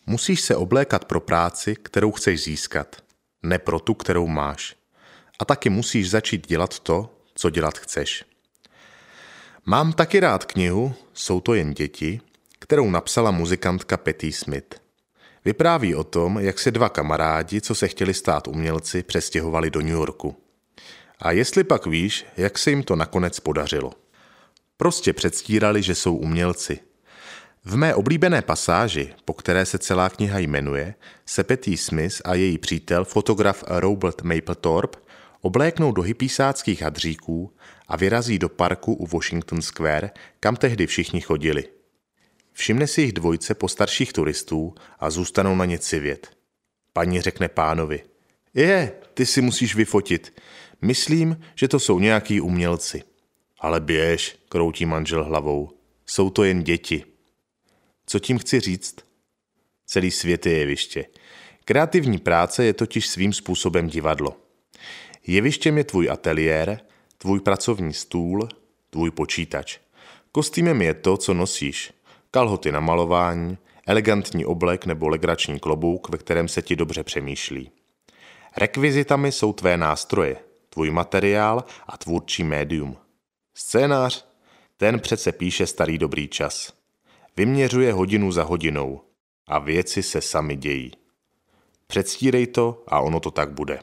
Musíš se oblékat pro práci, kterou chceš získat, ne pro tu, kterou máš. A taky musíš začít dělat to, co dělat chceš. Mám taky rád knihu Jsou to jen děti, kterou napsala muzikantka Patti Smith. Vypráví o tom, jak se dva kamarádi, co se chtěli stát umělci, přestěhovali do New Yorku. A jestli pak víš, jak se jim to nakonec podařilo. Prostě předstírali, že jsou umělci. V mé oblíbené pasáži, po které se celá kniha jmenuje, se Patti Smith a její přítel, fotograf Robert Mapplethorpe, obléknou do hypísáckých hadříků a vyrazí do parku u Washington Square, kam tehdy všichni chodili. Všimne si jich dvojce postarších turistů a zůstanou na ně civět. Paní řekne pánovi: ty si musíš vyfotit. Myslím, že to jsou nějaký umělci. Ale běž, kroutí manžel hlavou. Jsou to jen děti. Co tím chci říct? Celý svět je jeviště. Kreativní práce je totiž svým způsobem divadlo. Jevištěm je tvůj ateliér, tvůj pracovní stůl, tvůj počítač. Kostýmem je to, co nosíš. Kalhoty na malování, elegantní oblek nebo legrační klobouk, ve kterém se ti dobře přemýšlí. Rekvizitami jsou tvé nástroje, tvůj materiál a tvůrčí médium. Scénář? Ten přece píše starý dobrý čas. Vyměřuje hodinu za hodinou a věci se sami dějí. Předstírej to a ono to tak bude.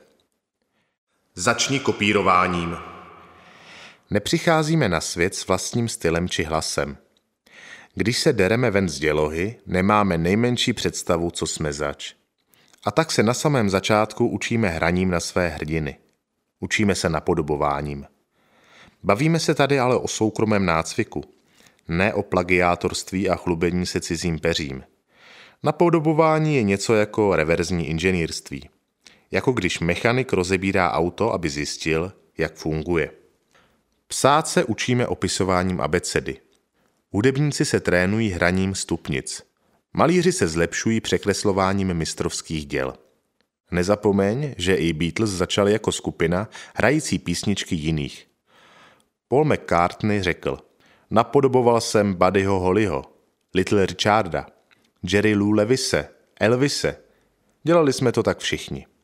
Začni kopírováním. Nepřicházíme na svět s vlastním stylem či hlasem. Když se dereme ven z dělohy, nemáme nejmenší představu, co jsme zač. A tak se na samém začátku učíme hraním na své hrdiny. Učíme se napodobováním. Bavíme se tady ale o soukromém nácviku, ne o plagiátorství a chlubení se cizím peřím. Napodobování je něco jako reverzní inženýrství. Jako když mechanik rozebírá auto, aby zjistil, jak funguje. Psát se učíme opisováním abecedy. Hudebníci se trénují hraním stupnic. Malíři se zlepšují překreslováním mistrovských děl. Nezapomeň, že i Beatles začali jako skupina hrající písničky jiných. Paul McCartney řekl: napodoboval jsem Buddyho Hollyho, Little Richarda, Jerry Lou Lewise, Elvise. Dělali jsme to tak všichni.